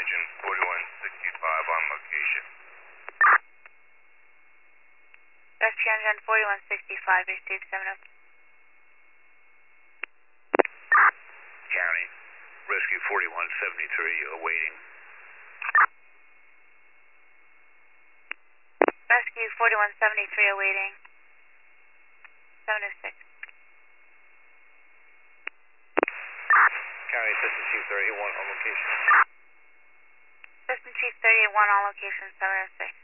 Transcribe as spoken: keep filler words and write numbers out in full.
engine forty-one sixty-five on location. Rescue engine forty-one sixty-five, received seven oh. County, rescue forty-one seventy-three, awaiting. Rescue forty-one seventy-three, awaiting. seven oh six. County, Assistant Chief thirty-one on location. Assistant Chief thirty-one on location, seven oh six.